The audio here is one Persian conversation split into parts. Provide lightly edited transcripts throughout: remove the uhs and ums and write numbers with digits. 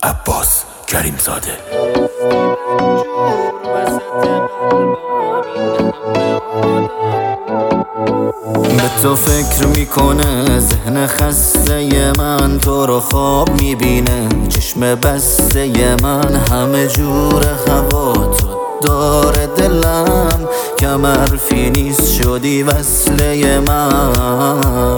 عباس کریم زاده. به تو فکر میکنه ذهن خسته من، تو رو خواب میبینه چشم بسته من، همه جور هوا تو داره دلم، کم حرفی نیست شدی وصله من.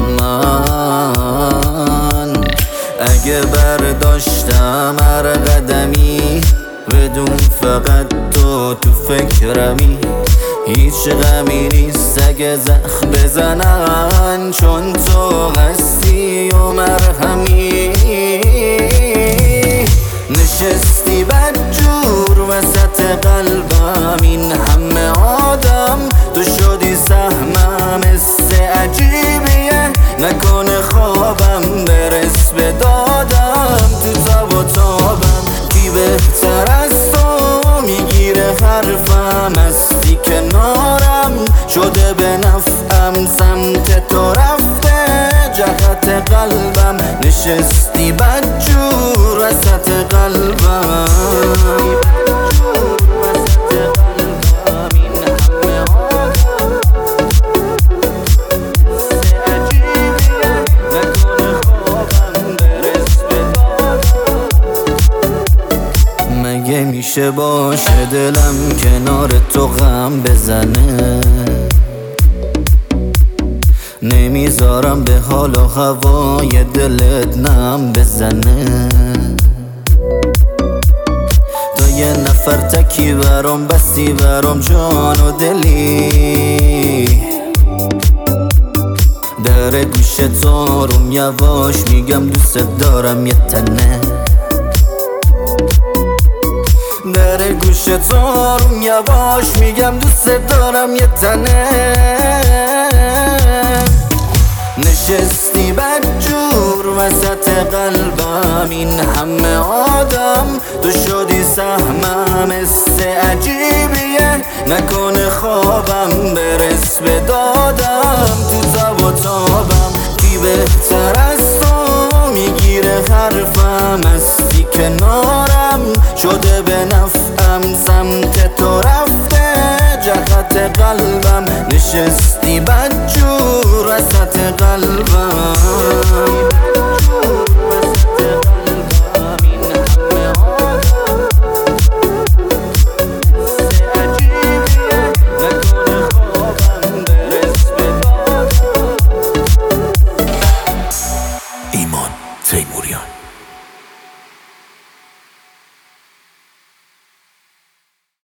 اگه برداشتم هر قدمی بدون فقط تو فکرمی، هیچ غمی نیست اگه زخم بزنن، چون تو هستی و مرهمی. نشستی بدجور وسط قلبم، این همه آدم تو شدی سهمم، حس عجیبیه نکنه خوابم برس به دادم، تو تاب و تابم کی بهتر از تو میگیره حرفم، هستی کنارم شده به نفعم، سمت تو رفته جهت قلبم، نشستی بدجور وسط قلبم. مگه میشه باشه دلم کنار تو غم بزنه، نمیذارم به حال و هوای دلت نم بزنه، تا یه نفر تکی برام بستی برام جان و دلی، در گوشت آروم یواش میگم دوست دارم یه تنه، در گوشت آروم یواش میگم دوست دارم یه تنه. نشستی بدجور وسط قلبم، این همه آدم تو شدی سهمم، حس عجیبیه نکنه خوابم برس به دادم، تو تاب و تابم کی بهتر از تو میگیره حرفم، هستی کنارم شده به نفعم، سمت تو رفته جهت قلبم، نشستی بدجور وسط قلبم.